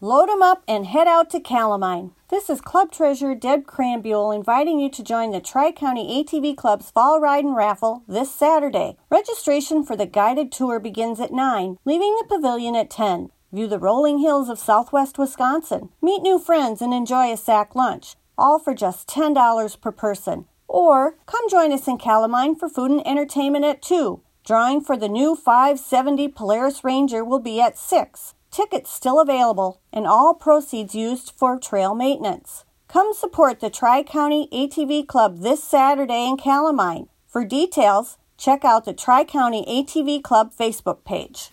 Load 'em up and head out to Calamine. This is Club Treasurer Deb Cranbuell inviting you to join the Tri-County ATV Club's Fall Ride and Raffle this Saturday. Registration for the guided tour begins at 9, leaving the pavilion at 10. View the rolling hills of southwest Wisconsin, meet new friends, and enjoy a sack lunch, all for just $10 per person. Or come join us in Calamine for food and entertainment at 2. Drawing for the new 570 Polaris Ranger will be at 6. Tickets still available, and all proceeds used for trail maintenance. Come support the Tri-County ATV Club this Saturday in Calamine. For details, check out the Tri-County ATV Club Facebook page.